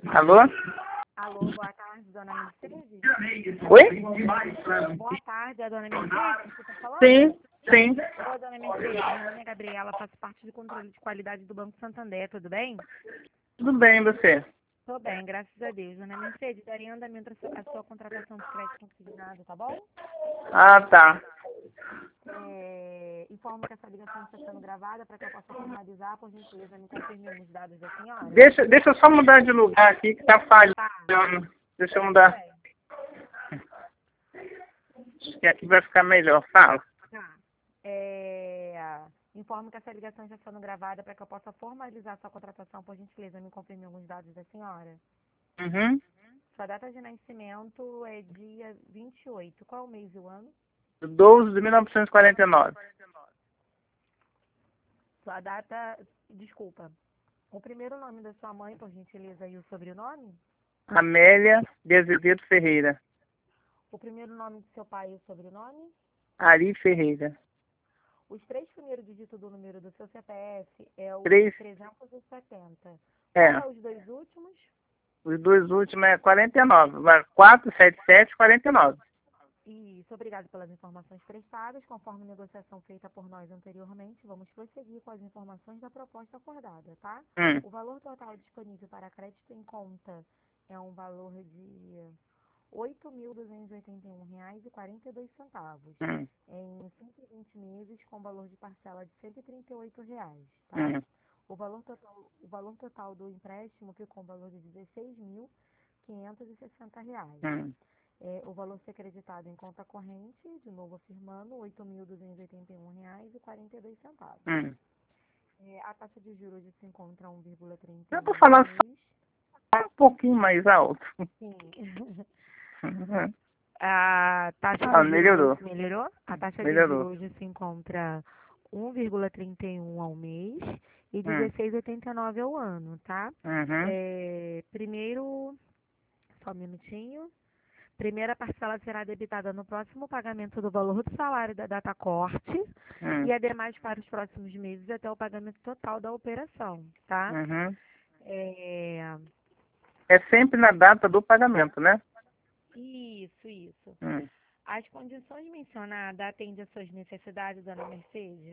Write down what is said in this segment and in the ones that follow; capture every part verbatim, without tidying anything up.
Alô? Alô, boa tarde, dona Mercedes? Oi? Boa tarde, a dona Mercedes, você está falando? Sim, sim. Oi, dona Mercedes, meu nome é Gabriela, faço parte do controle de qualidade do Banco Santander, tudo bem? Tudo bem, e você? Tô bem, graças a Deus. Dona Mercedes, daria andamento à sua, à sua contratação de crédito consignado, tá bom? Ah, tá. É, informo que essa ligação está sendo gravada para que eu possa formalizar, por gentileza, me confirme os dados da senhora. Deixa, deixa eu só mudar de lugar aqui que tá Tá, falhando. Deixa eu tudo mudar. bem. Acho que aqui vai ficar melhor. Fala. Tá. É, informo que essa ligação está sendo gravada para que eu possa formalizar sua contratação, por gentileza, me confirme alguns dados da senhora. Uhum. Sua data de nascimento é dia vinte e oito. Qual o mês e o ano? doze de mil novecentos e quarenta e nove. Sua data, desculpa, o primeiro nome da sua mãe, por gentileza, e o sobrenome? Amélia de Azevedo Ferreira. O primeiro nome do seu pai e o sobrenome? Ari Ferreira. Os três primeiros dígitos do número do seu C P F é o Três. trezentos e setenta. É. Qual é os dois últimos? Os dois últimos é quarenta e nove. Vai quatro sete sete, quarenta e nove. Isso, obrigado pelas informações prestadas. Conforme negociação feita por nós anteriormente, vamos prosseguir com as informações da proposta acordada, tá? Hum. O valor total disponível para crédito em conta é um valor de oito mil duzentos e oitenta e um reais e quarenta e dois centavos, Hum. em cento e vinte meses com valor de parcela de cento e trinta e oito reais, tá? Hum. O valor total, o valor total do empréstimo ficou um valor de dezesseis mil quinhentos e sessenta reais. Hum. É, o valor ser creditado em conta corrente, de novo afirmando, oito mil duzentos e oitenta e um reais e quarenta e dois centavos. Hum. É, a taxa de juros se encontra um vírgula trinta e Eu um tô ao falando mês. só um pouquinho mais alto. Sim. Uhum. A taxa Ah, de juros melhorou. hoje melhorou? A taxa de Melhorou. juros hoje se encontra um vírgula trinta e um ao mês e Hum. dezesseis vírgula oitenta e nove ao ano, tá? Uhum. É, primeiro, só um minutinho. Primeira parcela será debitada no próximo pagamento do valor do salário da data corte Hum. e ademais para os próximos meses até o pagamento total da operação, tá? Uhum. É, É sempre na data do pagamento, né? isso, isso. Hum. As condições mencionadas atendem às suas necessidades, dona Mercedes?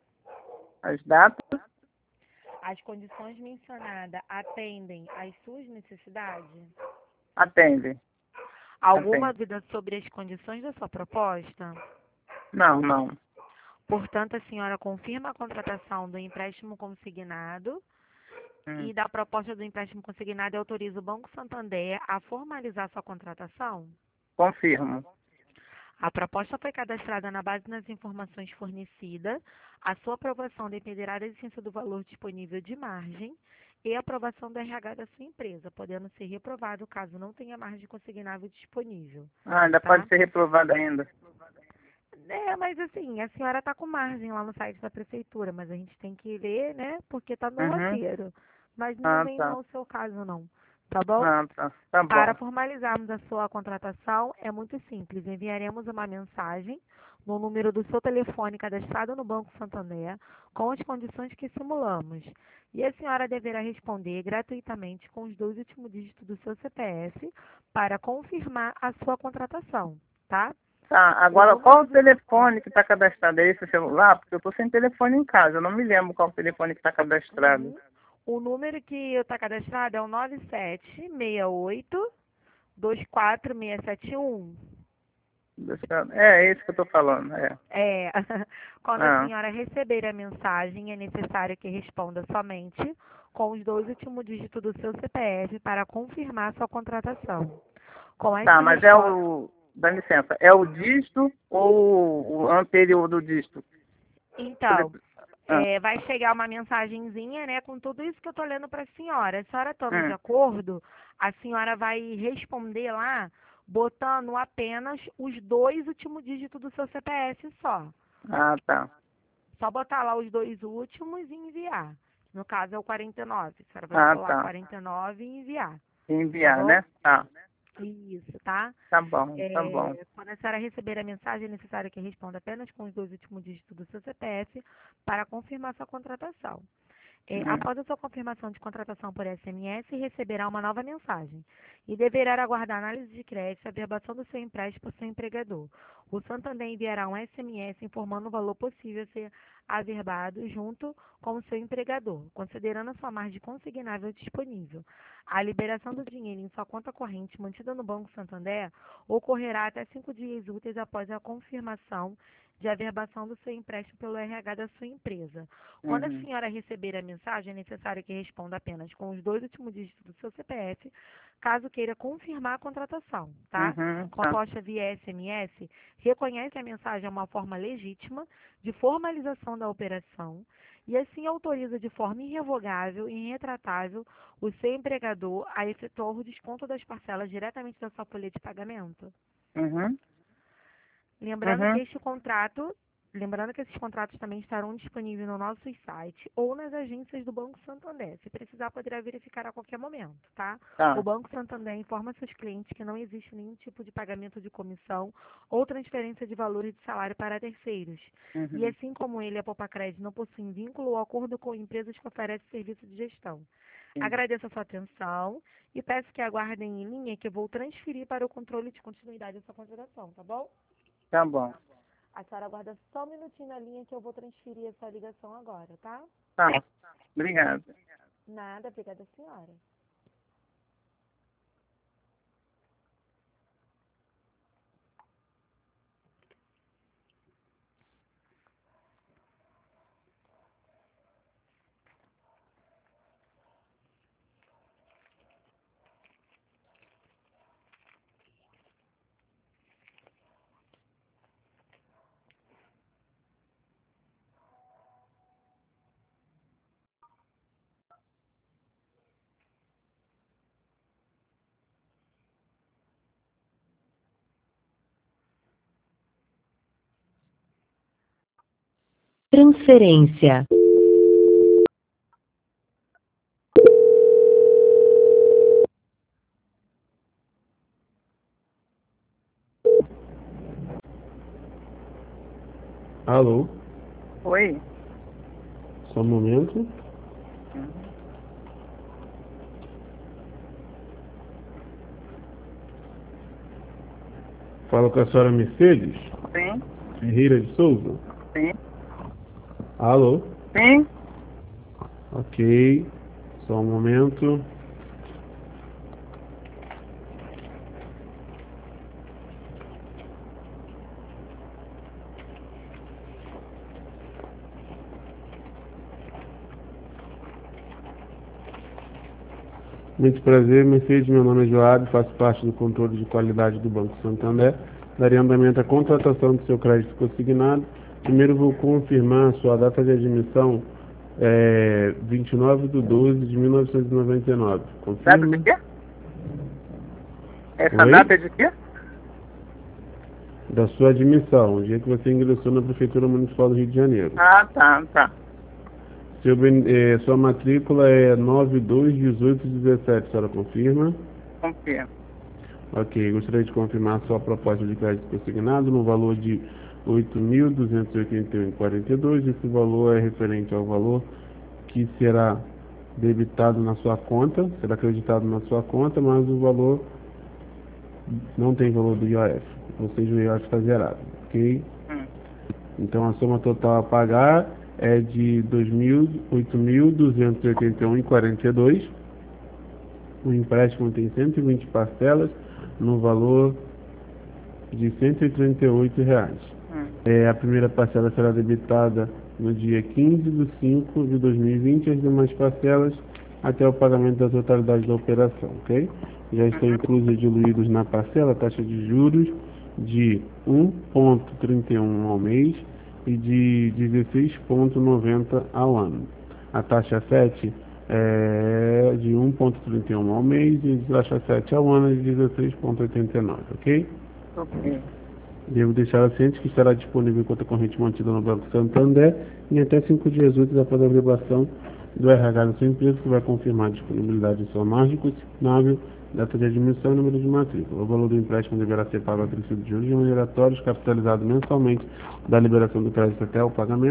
As datas As condições mencionadas atendem às suas necessidades? atendem. Alguma Atende. dúvida sobre as condições da sua proposta? Não, não. Portanto, a senhora confirma a contratação do empréstimo consignado Hum. e da proposta do empréstimo consignado e autoriza o Banco Santander a formalizar sua contratação? Confirmo. A proposta foi cadastrada na base das informações fornecidas. A sua aprovação dependerá da existência do valor disponível de margem e aprovação do R H da sua empresa, podendo ser reprovado caso não tenha margem consignável disponível, Ah, ainda pode tá? ser reprovado ainda. É, mas assim, a senhora está com margem lá no site da prefeitura, mas a gente tem que ver, né, porque está no Uhum. roteiro. Mas não Ah, vem tá. ao seu caso, não, tá bom? Ah, tá. Tá Para bom. formalizarmos a sua contratação, é muito simples. Enviaremos uma mensagem no número do seu telefone cadastrado no Banco Santander com as condições que simulamos. E a senhora deverá responder gratuitamente com os dois últimos dígitos do seu C P F para confirmar a sua contratação, tá? Tá, O agora qual número o do seu... telefone que está cadastrado? É esse celular? Porque eu estou sem telefone em casa. Eu não me lembro qual o telefone que está cadastrado. Uhum. O número que está cadastrado é o nove sete seis oito dois quatro seis sete um. Deixa eu- É esse que eu estou falando. É. É, quando a Ah, senhora receber a mensagem, é necessário que responda somente com os dois últimos dígitos do seu C P F para confirmar sua contratação. Com tá, esta mas é resposta, o... Dá licença. É o dígito ou o anterior do dígito? então, Ah, é, vai chegar uma mensagenzinha, né, com tudo isso que eu estou lendo para a senhora. A senhora estando de hum. acordo, a senhora vai responder lá, botando apenas os dois últimos dígitos do seu C P F só. Ah, tá. Só botar lá os dois últimos e enviar. No caso é o quarenta e nove. A senhora vai Ah, colar tá. quarenta e nove e enviar. Tá Enviar, bom? né? Tá. Isso, tá? Tá bom, tá bom. É, quando a senhora receber a mensagem, é necessário que responda apenas com os dois últimos dígitos do seu C P F para confirmar sua contratação. É, Hum. após a sua confirmação de contratação por S M S, receberá uma nova mensagem e deverá aguardar análise de crédito e a averbação do seu empréstimo por seu empregador. O Santander enviará um S M S informando o valor possível a ser averbado junto com o seu empregador, considerando a sua margem consignável disponível. A liberação do dinheiro em sua conta corrente mantida no Banco Santander ocorrerá até cinco dias úteis após a confirmação de averbação do seu empréstimo pelo R H da sua empresa. Quando a Uhum. senhora receber a mensagem, é necessário que responda apenas com os dois últimos dígitos do seu C P F, caso queira confirmar a contratação, tá? Uhum. Tá. Composta via S M S, reconhece que a mensagem é uma forma legítima de formalização da operação e assim autoriza de forma irrevogável e irretratável o seu empregador a efetuar o desconto das parcelas diretamente da sua folha de pagamento. Uhum. Lembrando que Uhum. este contrato, lembrando que esses contratos também estarão disponíveis no nosso site ou nas agências do Banco Santander. Se precisar, poderá verificar a qualquer momento, tá? O Tá. Banco Santander informa seus clientes que não existe nenhum tipo de pagamento de comissão ou transferência de valores de salário para terceiros. E Uhum. assim como ele, a Popacred não possui vínculo ou acordo com empresas que oferecem serviço de gestão. Sim. Agradeço a sua atenção e peço que aguardem em linha que eu vou transferir para o controle de continuidade da sua contratação, tá bom? Tá bom. A senhora aguarda só um minutinho na linha que eu vou transferir essa ligação agora, tá? Tá. Obrigado. Nada, obrigada, senhora. Transferência. Alô, Oi. só um momento. Uhum. Falo com a senhora Mercedes Sim. Ferreira de Souza. Sim. Alô, Sim. ok, só um momento. Muito prazer, Mercedes, meu nome é Joab, faço parte do controle de qualidade do Banco Santander. Darei andamento à contratação do seu crédito consignado. Primeiro vou confirmar a sua data de admissão, é vinte e nove de doze de mil novecentos e noventa e nove. Data de Confirma? quê? Essa Oi? data é de quê? Da sua admissão, o dia que você ingressou na Prefeitura Municipal do Rio de Janeiro. Ah, tá, tá. Seu, ben- eh, sua matrícula é nove dois dezoito dezessete, a senhora confirma? Confia. Ok, gostaria de confirmar sua proposta de crédito consignado no valor de oito mil duzentos e oitenta e um vírgula quarenta e dois. Esse valor é referente ao valor que será debitado na sua conta, será acreditado na sua conta, mas o valor não tem valor do I O F, ou seja, o I O F está zerado, ok? Hum. Então a soma total a pagar é de oito mil duzentos e oitenta e um vírgula quarenta e dois. O empréstimo tem cento e vinte parcelas no valor de cento e trinta e oito reais. Hum. É, a primeira parcela será debitada no dia quinze de cinco de dois mil e vinte, as demais parcelas até o pagamento da totalidade da operação, ok? Já estão Uhum. inclusos e diluídos na parcela a taxa de juros de um vírgula trinta e um ao mês e de dezesseis vírgula noventa ao ano. A taxa sete é de um vírgula trinta e um ao mês e a taxa sete ao ano é de dezesseis vírgula oitenta e nove, ok? Ok. Devo deixar ciente que estará disponível em conta corrente mantida no Banco Santander em até cinco dias úteis após a averbação do R H da sua empresa, que vai confirmar a disponibilidade de sua margem consignável, data de admissão e número de matrícula. O valor do empréstimo deverá ser pago a princípio de juros remuneratórios, capitalizado mensalmente da liberação do crédito até o pagamento.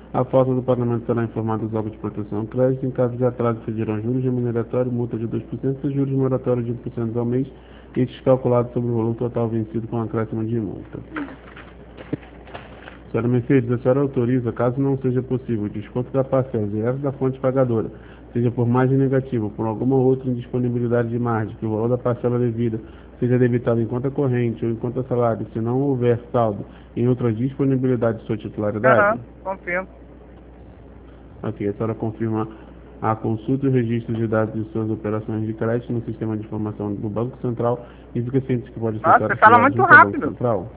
A falta do pagamento será informada aos órgãos de proteção ao crédito. Em caso de atraso, pedirão juros remuneratórios, multa de dois por cento e juros moratórios de um por cento ao mês, estes calculados sobre o valor total vencido com acréscimo de multa. Senhora Mercedes, a senhora autoriza, caso não seja possível, o desconto da parcela direto da fonte pagadora, seja por margem negativa ou por alguma outra indisponibilidade de margem, que o valor da parcela devida seja debitado em conta corrente ou em conta salário, se não houver saldo em outra disponibilidade de sua titularidade? Aham, confirmo. Ok, a senhora confirma a consulta e o registro de dados de suas operações de crédito no sistema de informação do Banco Central e fica ciente que pode ser Nossa, você fala muito rápido. Central.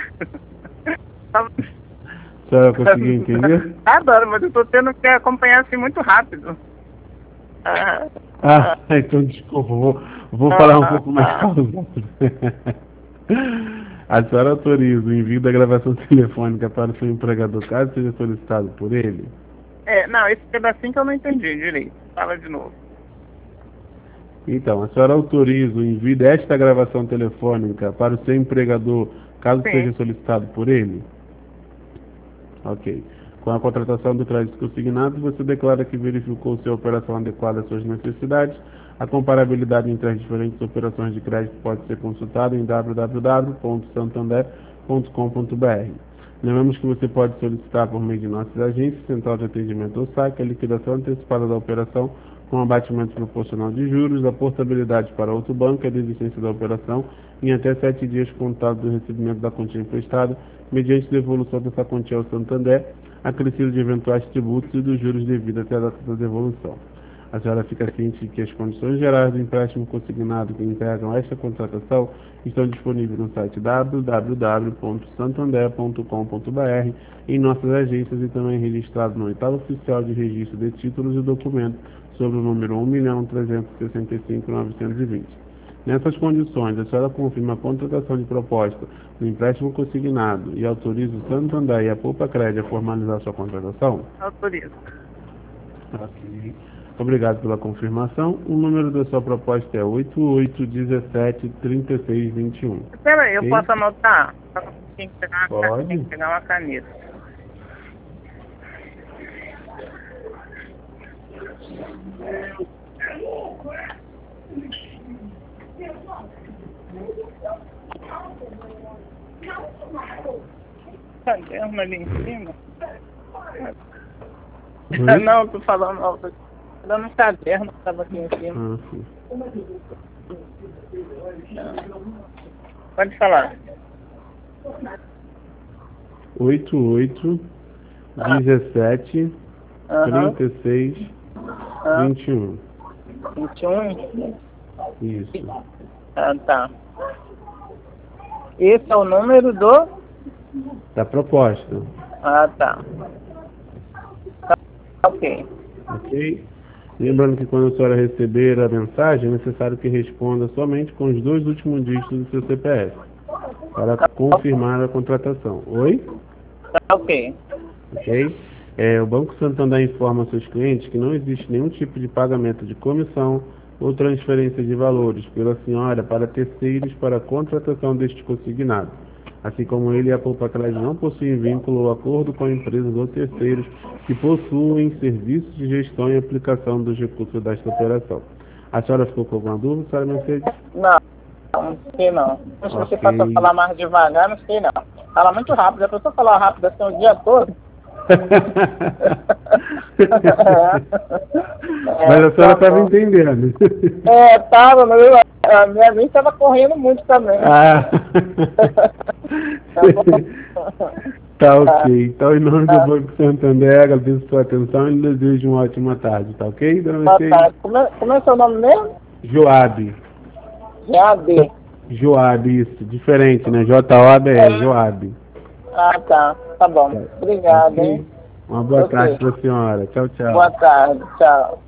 A senhora conseguiu entender? Adoro, mas eu estou tendo que acompanhar assim muito rápido. Ah, ah então desculpa, vou, vou ah, falar um ah, pouco mais ah. pausado. A senhora autoriza o envio da gravação telefônica para o seu empregador, caso seja solicitado por ele? É, não, esse pedacinho que eu não entendi direito. Fala de novo. Então, a senhora autoriza o envio desta gravação telefônica para o seu empregador, caso Sim. seja solicitado por ele? Ok. Com a contratação do crédito consignado, você declara que verificou se a operação adequada às suas necessidades. A comparabilidade entre as diferentes operações de crédito pode ser consultada em w w w ponto santander ponto com ponto b r. Lembramos que você pode solicitar por meio de nossas agências, central de atendimento ou S A C, a liquidação antecipada da operação com abatimento proporcional de juros, a portabilidade para outro banco e a desistência da operação em até sete dias contados do recebimento da quantia emprestada, mediante devolução dessa quantia ao Santander, acrescido de eventuais tributos e dos juros devidos até a data da devolução. A senhora fica ciente que as condições gerais do empréstimo consignado que integram esta contratação estão disponíveis no site w w w ponto santander ponto com ponto b r, em nossas agências e também registrado no oitavo oficial de registro de títulos e documentos sobre o número um milhão trezentos e sessenta e cinco mil novecentos e vinte. Nessas condições, a senhora confirma a contratação de proposta do empréstimo consignado e autoriza o Santander e a Poupa Crédito a formalizar sua contratação? Autorizo. Ok. Obrigado pela confirmação. O número da sua proposta é oito oito um sete, três seis dois um. Espera aí, okay? Eu posso anotar? Tem que pegar uma, Pode. Tem que pegar uma caneta. Caderno ali em cima? Hum? Não, tô falando, ó, tô dando um caderno que estava aqui em cima. Ah, sim. Pode falar. oito oito, dezessete, trinta e seis, vinte e um. vinte e um? Isso. Ah, tá. Esse é o número do? Da proposta. Ah, tá. Tá, ok. Ok? Lembrando que quando a senhora receber a mensagem, é necessário que responda somente com os dois últimos dígitos do seu C P F, para tá confirmar a contratação. Oi? Tá, ok. Ok? É, o Banco Santander informa seus clientes que não existe nenhum tipo de pagamento de comissão ou transferência de valores pela senhora para terceiros para a contratação deste consignado. Assim como ele e a Poupa Crédito não possuem vínculo ou acordo com empresas ou terceiros que possuem serviços de gestão e aplicação dos recursos desta operação. A senhora ficou com alguma dúvida, senhora Mercedes? Não, não sei não. Se okay. Você passou a falar mais devagar, não sei não. Fala muito rápido, a pessoa falar rápido assim o dia todo. Mas a senhora estava entendendo. É, estava, mas eu, a minha mente estava correndo muito também. Ah. Tá ok. Então, em nome do Banco Santander, agradeço a sua atenção e lhe desejo uma ótima tarde, tá ok, dona Mercedes? Boa tarde. Como é, como é seu nome mesmo? Joab. Joab. Joab, isso. Diferente, né? J O A B E, Joab. Ah, tá. Tá bom. Obrigado, okay. Hein? Uma boa okay. tarde para a senhora. Tchau, tchau. Boa tarde. Tchau.